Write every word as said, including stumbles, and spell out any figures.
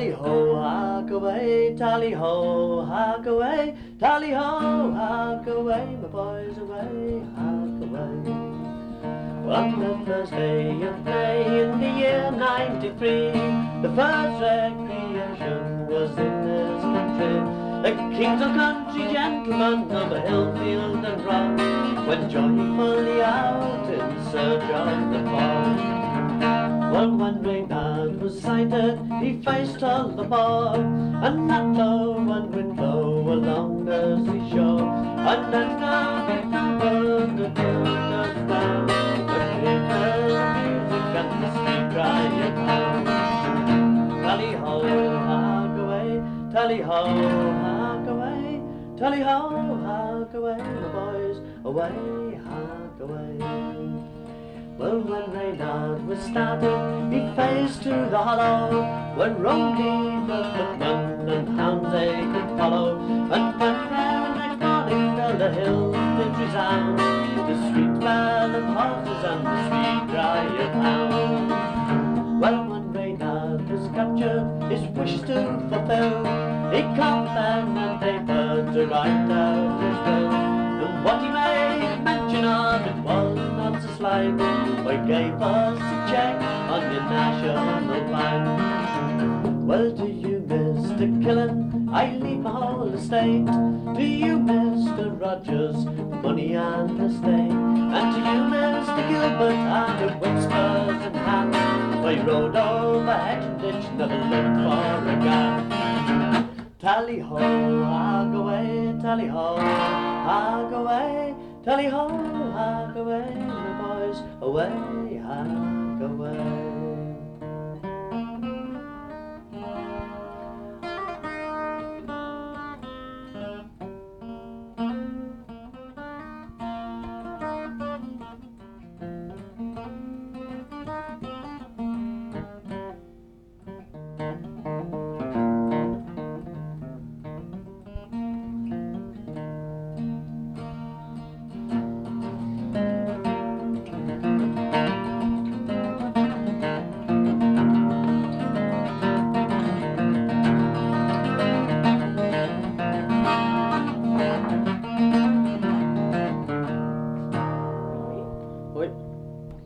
Tally-ho, hark away, tally-ho, hark away, tally-ho, hark away, my boys, away, hark away. On the first day of May in the year ninety-three, the first recreation was in this country. The kings of country gentlemen of the hill, field and rock went joyfully out in search of the fog. Well, when Reynard was sighted, he faced all the fog, and that low and wind blow along the seashore. And then down, down, down, down, down, down, the music and the street riot hound. Tally-ho, hark away, tally-ho, hark away, tally-ho, hark away, the boys, away, hark away. Well, when Reynard was started, he faced to the hollow, when Rody the footman and hounds they could follow. And when there next morning fell the hills did resound, the sweet bell of horses and the sweet riot hound. Well, when Reynard was captured, his wish to fulfill, he caught them and paper to write out his will. And what he made mention of it was not so slight, for he gave us a check on your national bank. Well, to you, Mister Killen, I leave my whole estate. To you, Mister Rogers, money and estate. And to you, Mister Gilbert, I have whispers in hand, for you rode over hedge and ditch, never looked for a gun. Tally-ho, hark away, tally-ho, hark away, tally-ho, hark away, my boys, away, hark away.